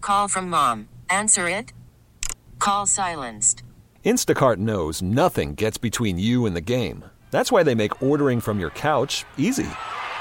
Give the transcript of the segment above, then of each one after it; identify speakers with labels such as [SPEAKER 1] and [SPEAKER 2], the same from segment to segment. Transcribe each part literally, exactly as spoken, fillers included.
[SPEAKER 1] Call from mom. Answer it. Call silenced.
[SPEAKER 2] Instacart knows nothing gets between you and the game. That's why they make ordering from your couch easy.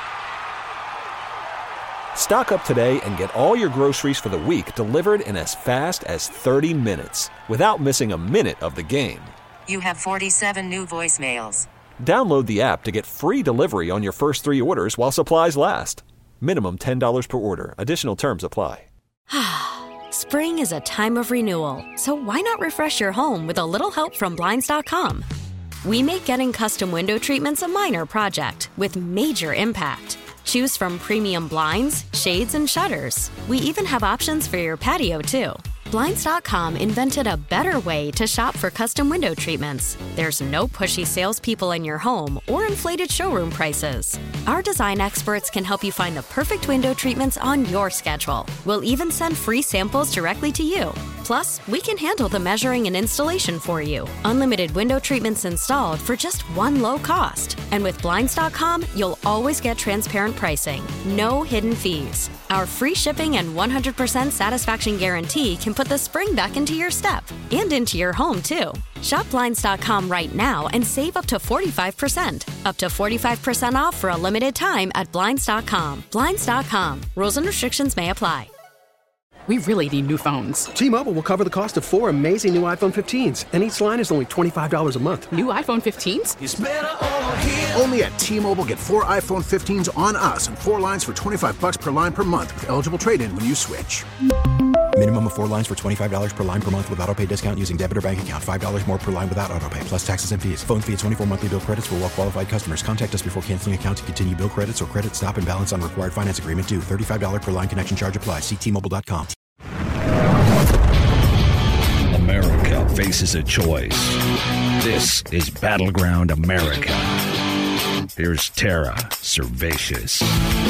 [SPEAKER 2] Stock up today and get all your groceries for the week delivered in as fast as thirty minutes without missing a minute of the game.
[SPEAKER 1] You have forty-seven new voicemails.
[SPEAKER 2] Download the app to get free delivery on your first three orders while supplies last. Minimum ten dollars per order. Additional terms apply.
[SPEAKER 3] Spring is a time of renewal, so why not refresh your home with a little help from Blinds dot com? We make getting custom window treatments a minor project with major impact. Choose from premium blinds, shades, and shutters. We even have options for your patio, too. Blinds dot com invented a better way to shop for custom window treatments. There's no pushy salespeople in your home or inflated showroom prices. Our design experts can help you find the perfect window treatments on your schedule. We'll even send free samples directly to you. Plus, we can handle the measuring and installation for you. Unlimited window treatments installed for just one low cost. And with Blinds dot com, you'll always get transparent pricing. No hidden fees. Our free shipping and one hundred percent satisfaction guarantee can put the spring back into your step and into your home, too. Shop Blinds dot com right now and save up to forty-five percent. Up to forty-five percent off for a limited time at Blinds dot com. Blinds dot com. Rules and restrictions may apply.
[SPEAKER 4] We really need new phones.
[SPEAKER 5] T-Mobile will cover the cost of four amazing new iPhone fifteens, and each line is only twenty-five dollars a month.
[SPEAKER 4] New iPhone fifteens?
[SPEAKER 6] It's better over here. Only at T-Mobile, get four iPhone fifteens on us and four lines for twenty-five dollars per line per month with eligible trade-in when you switch.
[SPEAKER 7] Minimum of four lines for twenty-five dollars per line per month with autopay discount using debit or bank account. five dollars more per line without autopay, plus taxes and fees. Phone fee at twenty-four monthly bill credits for well-qualified customers. Contact us before canceling account to continue bill credits or credit stop and balance on required finance agreement due. thirty-five dollars per line connection charge applies. See T Mobile dot com.
[SPEAKER 8] America faces a choice. This is Battleground America. Here's Tara Servatius.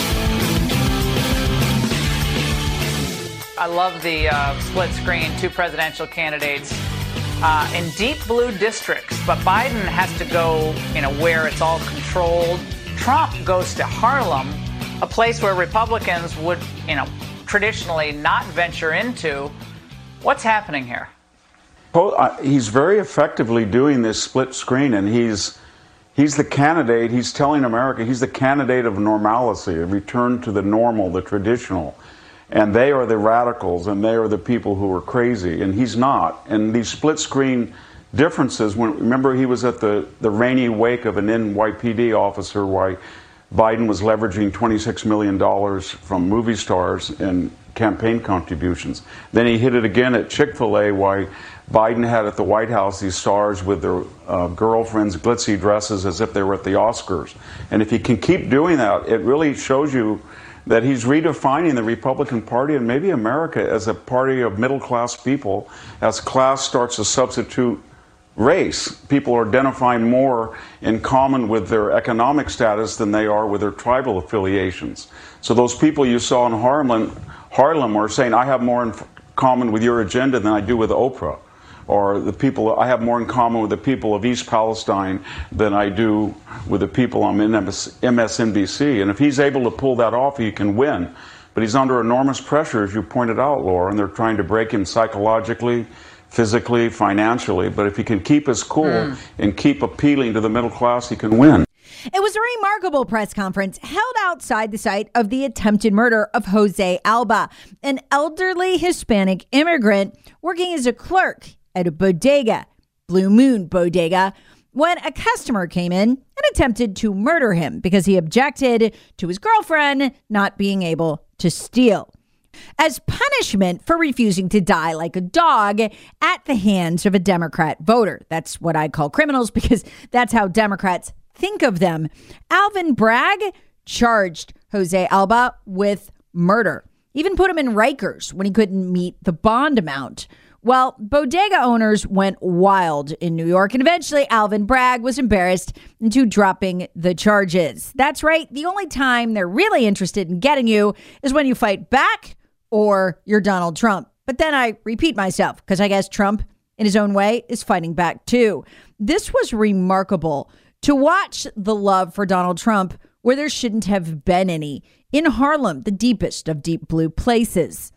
[SPEAKER 9] I love the uh, split screen, two presidential candidates uh, in deep blue districts. But Biden has to go, you know, where it's all controlled. Trump goes to Harlem, a place where Republicans would, you know, traditionally not venture into. What's happening here?
[SPEAKER 10] Well, uh, he's very effectively doing this split screen, and he's he's the candidate. He's telling America he's the candidate of normalcy, a return to the normal, the traditional. And they are the radicals, and they are the people who are crazy, and he's not. And these split screen differences, when remember he was at the, the rainy wake of an N Y P D officer while Biden was leveraging twenty-six million dollars from movie stars in campaign contributions. Then he hit it again at Chick-fil-A while Biden had at the White House these stars with their uh, girlfriends' glitzy dresses as if they were at the Oscars. And if he can keep doing that, it really shows you that he's redefining the Republican Party and maybe America as a party of middle-class people as class starts to substitute race. People are identifying more in common with their economic status than they are with their tribal affiliations. So those people you saw in Harlem, Harlem are saying, I have more in common with your agenda than I do with Oprah. Or the people, I have more in common with the people of East Palestine than I do with the people on M S N B C. And if he's able to pull that off, he can win. But he's under enormous pressure, as you pointed out, Laura, and they're trying to break him psychologically, physically, financially. But if he can keep his cool mm. and keep appealing to the middle class, he can win.
[SPEAKER 11] It was a remarkable press conference held outside the site of the attempted murder of Jose Alba, an elderly Hispanic immigrant working as a clerk at a bodega, Blue Moon Bodega, when a customer came in and attempted to murder him because he objected to his girlfriend not being able to steal. As punishment for refusing to die like a dog at the hands of a Democrat voter. That's what I call criminals because that's how Democrats think of them. Alvin Bragg charged Jose Alba with murder. Even put him in Rikers when he couldn't meet the bond amount. Well, bodega owners went wild in New York, and eventually Alvin Bragg was embarrassed into dropping the charges. That's right. The only time they're really interested in getting you is when you fight back or you're Donald Trump. But then I repeat myself because I guess Trump, in his own way, is fighting back too. This was remarkable to watch the love for Donald Trump where there shouldn't have been any. In Harlem, the deepest of deep blue places.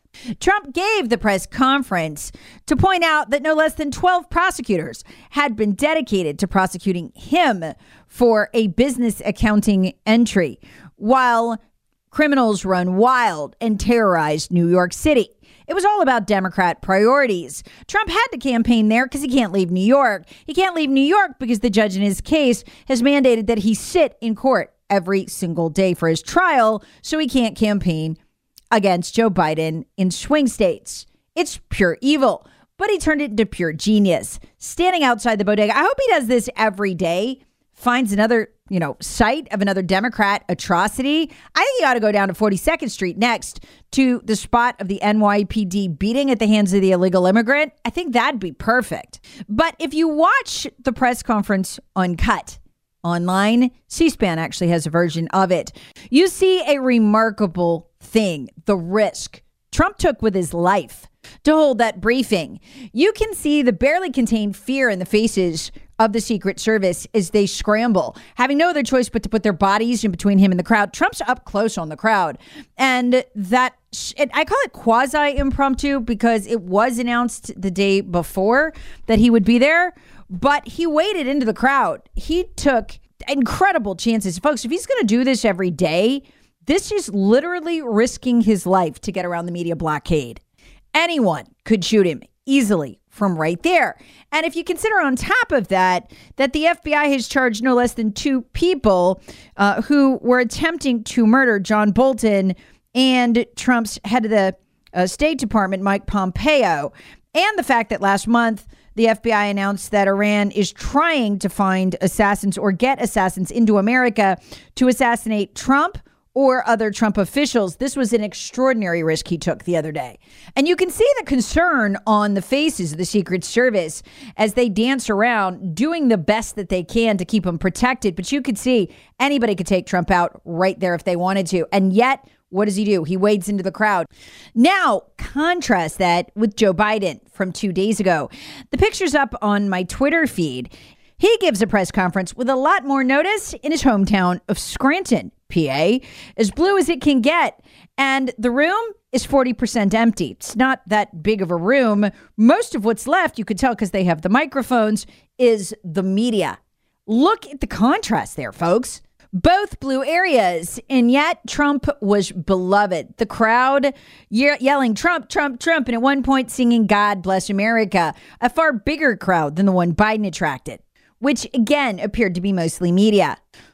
[SPEAKER 11] Trump gave the press conference to point out that no less than twelve prosecutors had been dedicated to prosecuting him for a business accounting entry, while criminals run wild and terrorize New York City. It was all about Democrat priorities. Trump had to campaign there because he can't leave New York. He can't leave New York because the judge in his case has mandated that he sit in court every single day for his trial, so he can't campaign against Joe Biden in swing states. It's pure evil, but he turned it into pure genius. Standing outside the bodega, I hope he does this every day, finds another, you know, site of another Democrat atrocity. I think he ought to go down to forty-second Street next to the spot of the N Y P D beating at the hands of the illegal immigrant. I think that'd be perfect. But if you watch the press conference uncut online, C-SPAN actually has a version of it, you see a remarkable thing, the risk Trump took with his life to hold that briefing. You can see the barely contained fear in the faces of the Secret Service as they scramble, having no other choice but to put their bodies in between him and the crowd. Trump's up close on the crowd. And that, it, I call it quasi-impromptu because it was announced the day before that he would be there, but he waded into the crowd. He took incredible chances. Folks, if he's going to do this every day, this is literally risking his life to get around the media blockade. Anyone could shoot him easily from right there. And if you consider on top of that, that the F B I has charged no less than two people uh, who were attempting to murder John Bolton and Trump's head of the uh, State Department, Mike Pompeo, and the fact that last month, the F B I announced that Iran is trying to find assassins or get assassins into America to assassinate Trump or other Trump officials. This was an extraordinary risk he took the other day. And you can see the concern on the faces of the Secret Service as they dance around doing the best that they can to keep him protected. But you could see anybody could take Trump out right there if they wanted to. And yet, what does he do? He wades into the crowd. Now, contrast that with Joe Biden from two days ago. The picture's up on my Twitter feed. He gives a press conference with a lot more notice in his hometown of Scranton, P A, as blue as it can get. And the room is forty percent empty. It's not that big of a room. Most of what's left, you could tell because they have the microphones, is the media. Look at the contrast there, folks. Both blue areas, and yet Trump was beloved. The crowd ye- yelling Trump, Trump, Trump, and at one point singing God Bless America, a far bigger crowd than the one Biden attracted, which again appeared to be mostly media.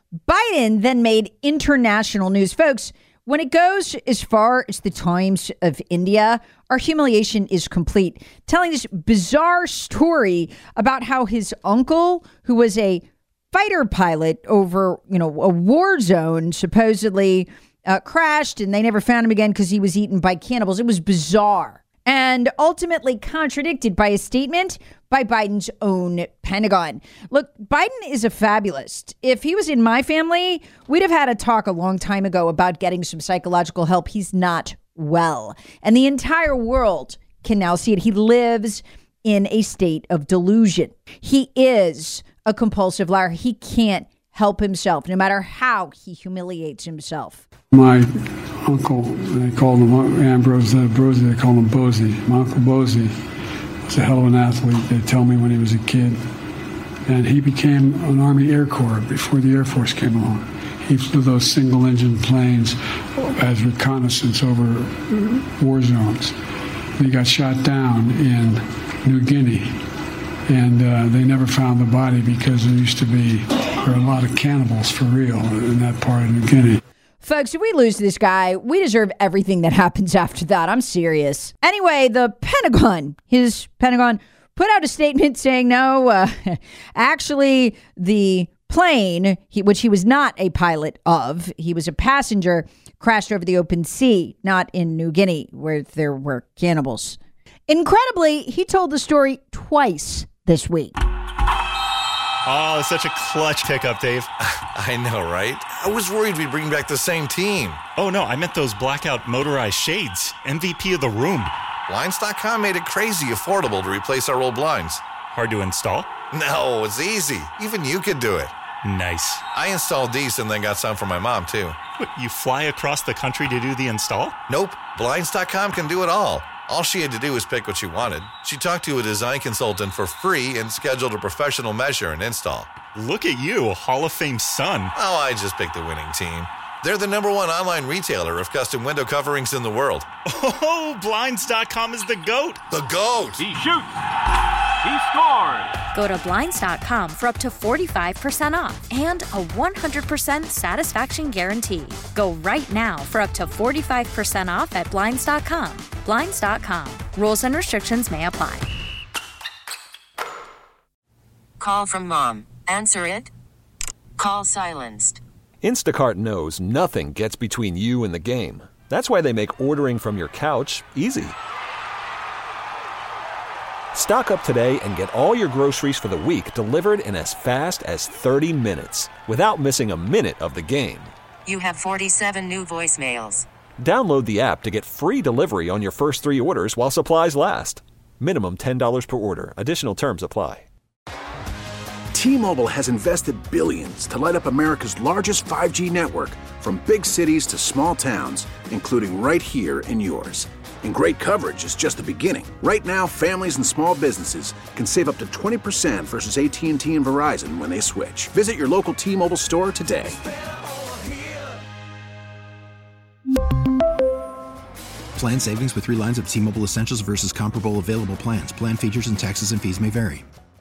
[SPEAKER 11] Biden then made international news. Folks, when it goes as far as the Times of India, our humiliation is complete. Telling this bizarre story about how his uncle, who was a fighter pilot over, you know, a war zone, supposedly uh, crashed and they never found him again because he was eaten by cannibals. It was bizarre and ultimately contradicted by a statement by Biden's own Pentagon. Look, Biden is a fabulist. If he was in my family, we'd have had a talk a long time ago about getting some psychological help. He's not well. And the entire world can now see it. He lives in a state of delusion. He is a compulsive liar. He can't help himself, no matter how he humiliates himself.
[SPEAKER 12] My uncle, they called him Ambrose uh, Brosey, they called him Bozy. My uncle Bozy was a hell of an athlete, they tell me, when he was a kid. And he became an Army Air Corps before the Air Force came along. He flew those single-engine planes as reconnaissance over war zones. He got shot down in New Guinea. And uh, they never found the body because there used to be there are a lot of cannibals for real in that part of New Guinea.
[SPEAKER 11] Folks, if we lose this guy, we deserve everything that happens after that. I'm serious. Anyway, the Pentagon, his Pentagon, put out a statement saying, no, uh, actually, the plane, he, which he was not a pilot of, he was a passenger, crashed over the open sea, not in New Guinea, where there were cannibals. Incredibly, he told the story twice this week.
[SPEAKER 13] Oh, such a clutch pickup, Dave.
[SPEAKER 14] I know, right? I was worried we'd bring back the same team.
[SPEAKER 13] Oh, no, I meant those blackout motorized shades. M V P of the room.
[SPEAKER 14] Blinds dot com made it crazy affordable to replace our old blinds.
[SPEAKER 13] Hard to install?
[SPEAKER 14] No, it's easy. Even you could do it.
[SPEAKER 13] Nice.
[SPEAKER 14] I installed these and then got some for my mom, too.
[SPEAKER 13] What, you fly across the country to do the install?
[SPEAKER 14] Nope. Blinds dot com can do it all. All she had to do was pick what she wanted. She talked to a design consultant for free and scheduled a professional measure and install.
[SPEAKER 13] Look at you, Hall of Fame son.
[SPEAKER 14] Oh, I just picked the winning team. They're the number one online retailer of custom window coverings in the world.
[SPEAKER 13] Oh, Blinds dot com is the GOAT.
[SPEAKER 14] The GOAT.
[SPEAKER 15] He shoots. He scores.
[SPEAKER 3] Go to Blinds dot com for up to forty-five percent off and a one hundred percent satisfaction guarantee. Go right now for up to forty-five percent off at Blinds dot com. Blinds dot com. Rules and restrictions may apply.
[SPEAKER 1] Call from mom. Answer it. Call silenced.
[SPEAKER 2] Instacart knows nothing gets between you and the game. That's why they make ordering from your couch easy. Stock up today and get all your groceries for the week delivered in as fast as thirty minutes without missing a minute of the game.
[SPEAKER 1] You have forty-seven new voicemails.
[SPEAKER 2] Download the app to get free delivery on your first three orders while supplies last. Minimum ten dollars per order. Additional terms apply.
[SPEAKER 6] T-Mobile has invested billions to light up America's largest five G network, from big cities to small towns, including right here in yours. And great coverage is just the beginning. Right now, families and small businesses can save up to twenty percent versus A T and T and Verizon when they switch. Visit your local T-Mobile store today.
[SPEAKER 7] Plan savings with three lines of T-Mobile Essentials versus comparable available plans. Plan features and taxes and fees may vary.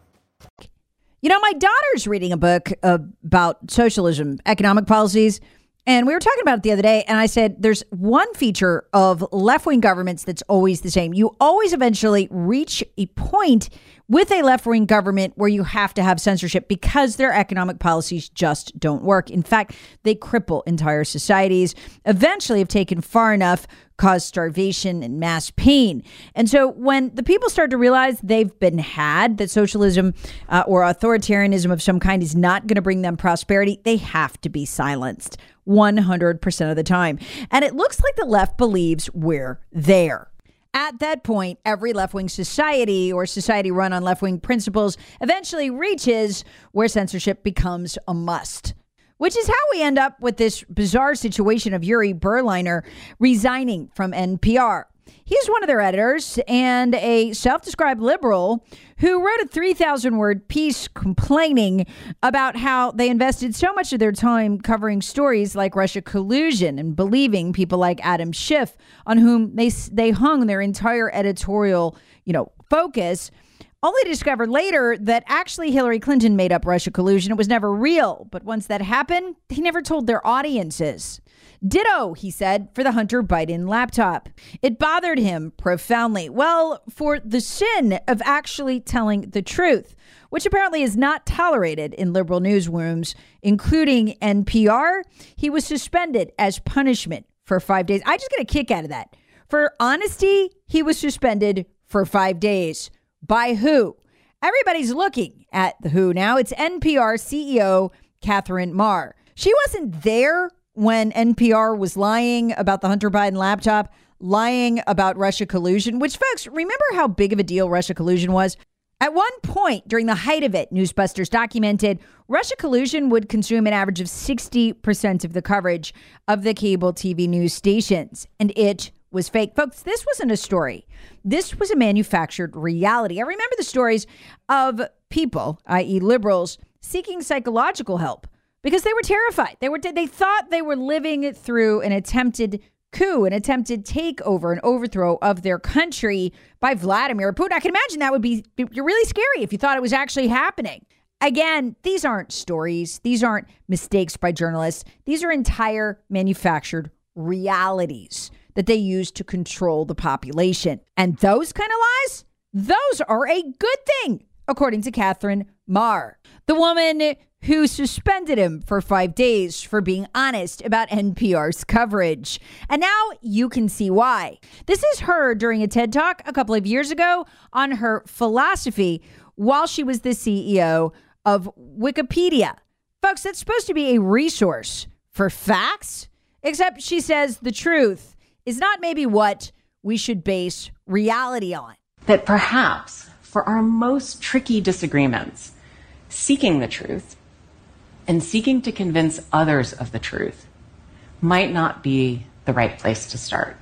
[SPEAKER 11] You know, my daughter's reading a book about socialism, economic policies, and we were talking about it the other day, and I said there's one feature of left-wing governments that's always the same. You always eventually reach a point with a left-wing government where you have to have censorship because their economic policies just don't work. In fact, they cripple entire societies, eventually have taken far enough, cause starvation and mass pain. And so when the people start to realize they've been had, that socialism uh, or authoritarianism of some kind is not going to bring them prosperity, they have to be silenced one hundred percent of the time. And it looks like the left believes we're there. At that point, every left-wing society or society run on left-wing principles eventually reaches where censorship becomes a must. Which is how we end up with this bizarre situation of Yuri Berliner resigning from N P R. He's one of their editors and a self-described liberal who wrote a three thousand word piece complaining about how they invested so much of their time covering stories like Russia collusion and believing people like Adam Schiff, on whom they they hung their entire editorial, you know, focus, only to discover later that actually Hillary Clinton made up Russia collusion. It was never real. But once that happened, they never told their audiences. Ditto, he said, for the Hunter Biden laptop. It bothered him profoundly. Well, for the sin of actually telling the truth, which apparently is not tolerated in liberal newsrooms, including N P R, he was suspended as punishment for five days. I just get a kick out of that. For honesty, he was suspended for five days. By who? Everybody's looking at the who now. It's N P R C E O Catherine Maher. She wasn't there when N P R was lying about the Hunter Biden laptop, lying about Russia collusion, which, folks, remember how big of a deal Russia collusion was? At one point during the height of it, Newsbusters documented Russia collusion would consume an average of sixty percent of the coverage of the cable T V news stations, and it was fake. Folks, this wasn't a story. This was a manufactured reality. I remember the stories of people, that is liberals, seeking psychological help because they were terrified. They were they thought they were living through an attempted coup, an attempted takeover, an overthrow of their country by Vladimir Putin. I can imagine that would be, be really scary if you thought it was actually happening. Again, these aren't stories. These aren't mistakes by journalists. These are entire manufactured realities that they use to control the population. And those kind of lies, those are a good thing, according to Catherine Maher, the woman who suspended him for five days for being honest about N P R's coverage. And now you can see why. This is her during a TED Talk a couple of years ago on her philosophy while she was the C E O of Wikipedia. Folks, that's supposed to be a resource for facts, except she says the truth is not maybe what we should base reality on.
[SPEAKER 16] That perhaps for our most tricky disagreements, seeking the truth and seeking to convince others of the truth might not be the right place to start.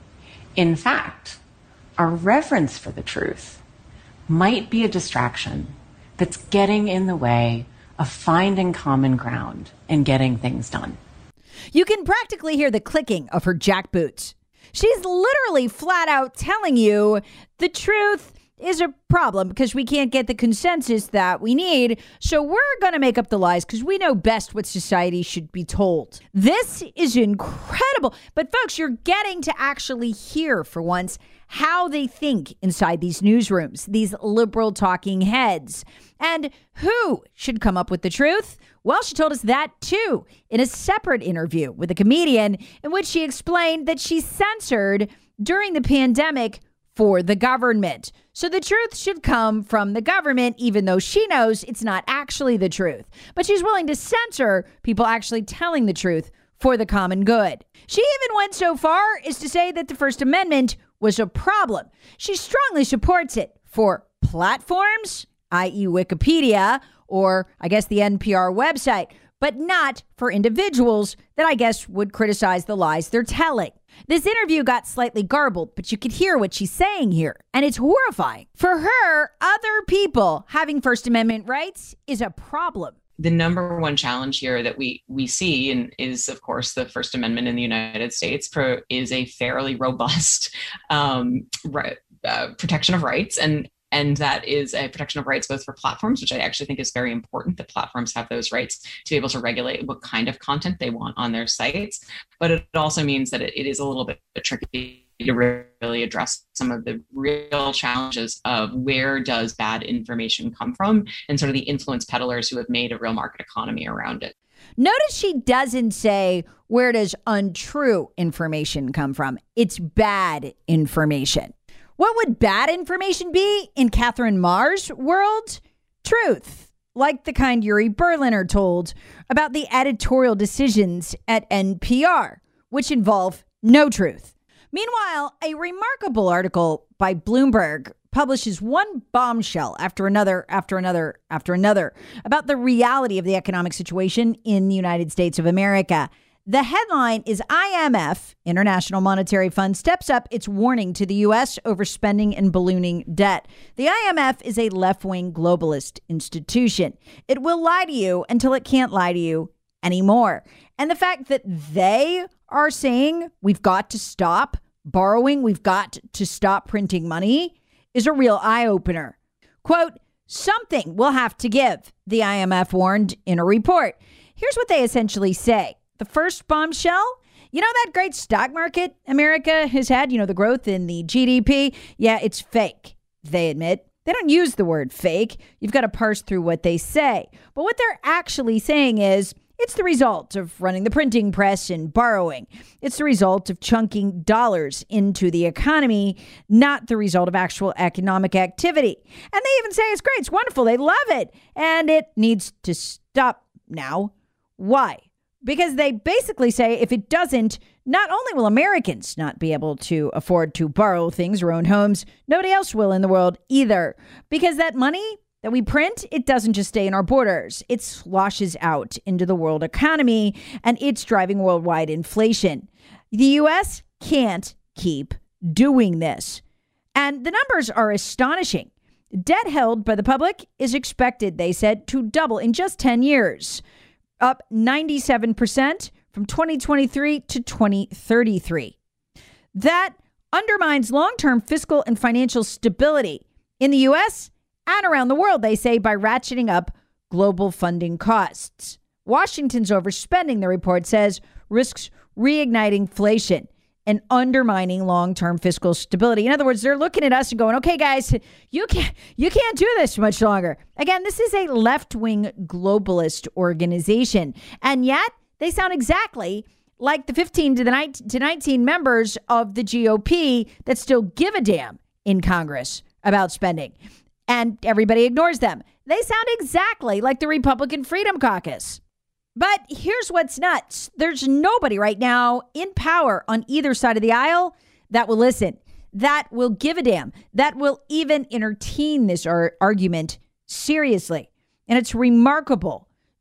[SPEAKER 16] In fact, our reverence for the truth might be a distraction that's getting in the way of finding common ground and getting things done.
[SPEAKER 11] You can practically hear the clicking of her jackboots. She's literally flat out telling you the truth is a problem because we can't get the consensus that we need. So we're going to make up the lies because we know best what society should be told. This is incredible. But folks, you're getting to actually hear for once how they think inside these newsrooms, these liberal talking heads. And who should come up with the truth? Well, she told us that too in a separate interview with a comedian in which she explained that she censored during the pandemic for the government. So the truth should come from the government, even though she knows it's not actually the truth. But she's willing to censor people actually telling the truth for the common good. She even went so far as to say that the First Amendment was a problem. She strongly supports it for platforms, that is. Wikipedia, or I guess the N P R website, but not for individuals that I guess would criticize the lies they're telling. This interview got slightly garbled, but you could hear what she's saying here, and it's horrifying. For her, other people having First Amendment rights is a problem.
[SPEAKER 17] The number one challenge here that we we see and is, of course, the First Amendment in the United States pro, is a fairly robust um, right, uh, protection of rights. And And that is a protection of rights both for platforms, which I actually think is very important, that platforms have those rights to be able to regulate what kind of content they want on their sites. But it also means that it, it is a little bit tricky to really address some of the real challenges of where does bad information come from and sort of the influence peddlers who have made a real market economy around it.
[SPEAKER 11] Notice she doesn't say, where does untrue information come from? It's bad information. What would bad information be in Catherine Maher's world? Truth, like the kind Yuri Berliner told about the editorial decisions at N P R, which involve no truth. Meanwhile, a remarkable article by Bloomberg publishes one bombshell after another, after another, after another about the reality of the economic situation in the United States of America. The headline is I M F, International Monetary Fund, steps up its warning to the U S over spending and ballooning debt. The I M F is a left-wing globalist institution. It will lie to you until it can't lie to you anymore. And the fact that they are saying we've got to stop borrowing, we've got to stop printing money is a real eye-opener. Quote, something will have to give, the I M F warned in a report. Here's what they essentially say. The first bombshell, you know that great stock market America has had, you know, the growth in the G D P? Yeah, it's fake, they admit. They don't use the word fake. You've got to parse through what they say. But what they're actually saying is it's the result of running the printing press and borrowing. It's the result of chunking dollars into the economy, not the result of actual economic activity. And they even say it's great, it's wonderful, they love it, and it needs to stop now. Why? Because they basically say if it doesn't, not only will Americans not be able to afford to borrow things or own homes, nobody else will in the world either. Because that money that we print, it doesn't just stay in our borders. It sloshes out into the world economy, and it's driving worldwide inflation. The U S can't keep doing this. And the numbers are astonishing. Debt held by the public is expected, they said, to double in just ten years. Up ninety-seven percent from twenty twenty-three to twenty thirty-three. That undermines long-term fiscal and financial stability in the U S and around the world, they say, by ratcheting up global funding costs. Washington's overspending, the report says, risks reigniting inflation and undermining long-term fiscal stability. In other words, they're looking at us and going, okay, guys, you can't, you can't do this much longer. Again, this is a left-wing globalist organization. And yet they sound exactly like the fifteen to the nineteen, to nineteen members of the G O P that still give a damn in Congress about spending. And everybody ignores them. They sound exactly like the Republican Freedom Caucus. But here's what's nuts. There's nobody right now in power on either side of the aisle that will listen, that will give a damn, that will even entertain this ar- argument seriously. And it's remarkable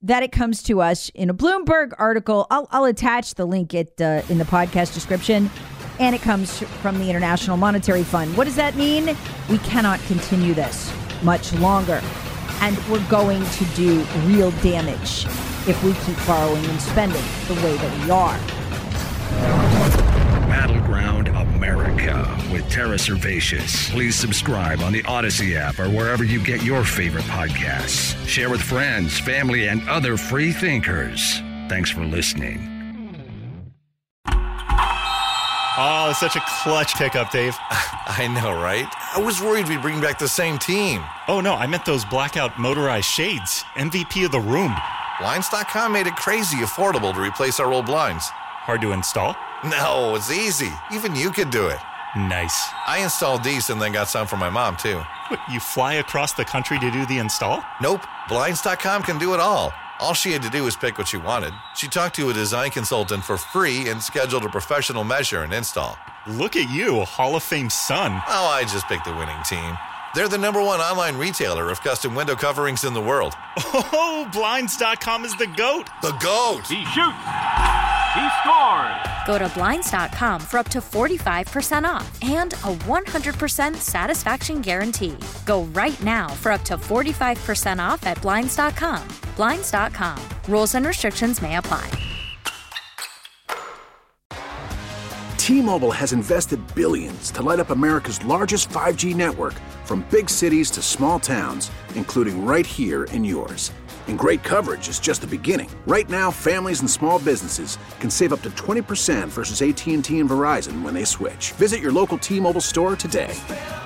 [SPEAKER 11] that it comes to us in a Bloomberg article. I'll, I'll attach the link it, uh, in the podcast description. And it comes from the International Monetary Fund. What does that mean? We cannot continue this much longer. And we're going to do real damage if we keep borrowing and spending the way that we are.
[SPEAKER 8] Battleground America with Tara Servatius. Please subscribe on the Odyssey app or wherever you get your favorite podcasts. Share with friends, family, and other free thinkers. Thanks for listening.
[SPEAKER 13] Oh, such a clutch pickup, Dave.
[SPEAKER 14] I know, right? I was worried we'd bring back the same team.
[SPEAKER 13] Oh, no, I meant those blackout motorized shades. M V P of the room.
[SPEAKER 14] Blinds dot com made it crazy affordable to replace our old blinds.
[SPEAKER 13] Hard to install?
[SPEAKER 14] No, it's easy. Even you could do it.
[SPEAKER 13] Nice.
[SPEAKER 14] I installed these and then got some for my mom, too.
[SPEAKER 13] What, you fly across the country to do the install?
[SPEAKER 14] Nope. Blinds dot com can do it all. All she had to do was pick what she wanted. She talked to a design consultant for free and scheduled a professional measure and install.
[SPEAKER 13] Look at you, a Hall of Fame son.
[SPEAKER 14] Oh, I just picked the winning team. They're the number one online retailer of custom window coverings in the world.
[SPEAKER 13] Oh, Blinds dot com is the GOAT.
[SPEAKER 14] The GOAT!
[SPEAKER 15] He shoots! He scores!
[SPEAKER 18] Go to Blinds dot com for up to forty-five percent off and a one hundred percent satisfaction guarantee. Go right now for up to forty-five percent off at Blinds dot com. Blinds dot com. Rules and restrictions may apply.
[SPEAKER 6] T-Mobile has invested billions to light up America's largest five G network, from big cities to small towns, including right here in yours. And great coverage is just the beginning. Right now, families and small businesses can save up to twenty percent versus A T and T and Verizon when they switch. Visit your local T-Mobile store today.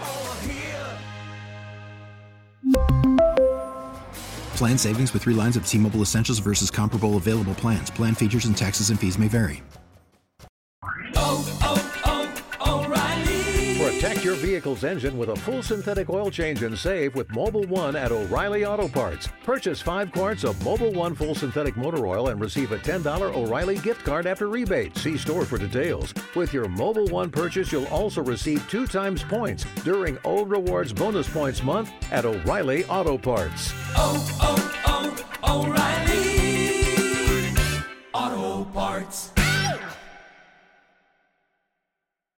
[SPEAKER 7] Plan savings with three lines of T-Mobile Essentials versus comparable available plans. Plan features and taxes and fees may vary.
[SPEAKER 19] Oh, oh, oh, O'Reilly. Protect your vehicle's engine with a full synthetic oil change and save with Mobil one at O'Reilly Auto Parts. Purchase five quarts of Mobil one full synthetic motor oil and receive a ten dollars O'Reilly gift card after rebate. See store for details. With your Mobil one purchase, you'll also receive two times points during O Rewards Bonus Points Month at O'Reilly Auto Parts.
[SPEAKER 20] Oh, oh.